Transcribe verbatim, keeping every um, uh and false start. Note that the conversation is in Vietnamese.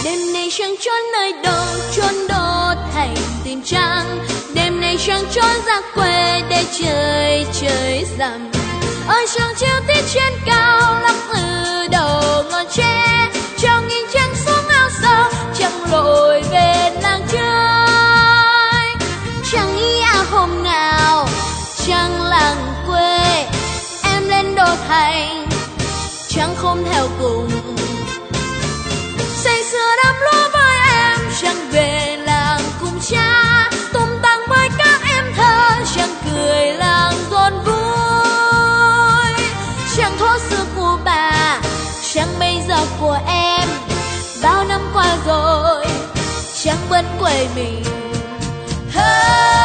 Đêm nay trăng trốn nơi đâu, trốn đâu thành tìm trăng. Đêm nay trăng trốn ra quê để chơi chơi rằm. Ôi trăng chiếu tít trên cao lắc lư đầu ngọn tre. Trăng nhìn trăng xuống ao sâu, trăng lội về làng chơi. Trăng ý à hôm nào, trăng làng quê. Em lên đô thành, trăng không theo cùng. Say sưa đám lúa với em, trăng về làng cùng cha. Tung tăng với các em thơ, trăng cười làng rộn vui. Trăng thốt xưa của bà, trăng bây giờ của em. Bao năm qua rồi, trăng vẫn quê mình. Hey!